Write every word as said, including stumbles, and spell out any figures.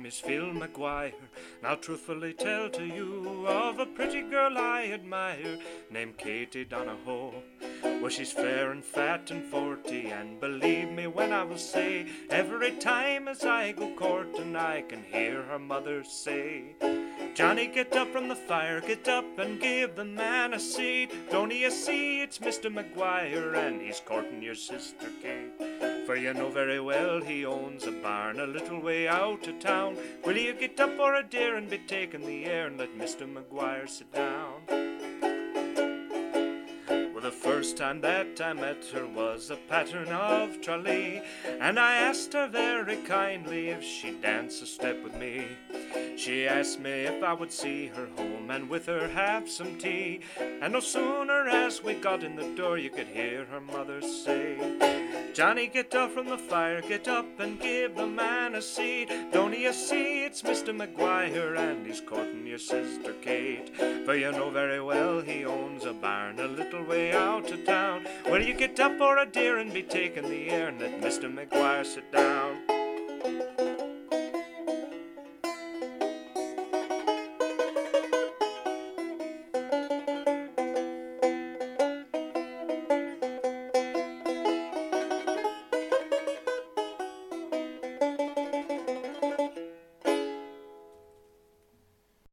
is Phil Maguire. Now truthfully tell to you of a pretty girl I admire, named Katie Donahoe. Well, she's fair and fat and forty, and believe me when I will say, every time as I go courting, I can hear her mother say, Johnny, get up from the fire, get up and give the man a seat. Don't you see it's Mister Maguire, and he's courting your sister Kate. For you know very well he owns a barn a little way out of town. Will you get up for a dear and be taking the air and let Mister Maguire sit down? Well, the first time that I met her was a pattern of Tralee, and I asked her very kindly if she'd dance a step with me. She asked me if I would see her home and with her have some tea, and no sooner as we got in the door you could hear her mother say, Johnny, get up from the fire, get up and give the man a seat. Don't you see it's Mister Maguire, and he's courting your sister Kate. For you know very well he owns a barn a little way out of town. Will you get up for a dear and be taking the air and let Mister Maguire sit down?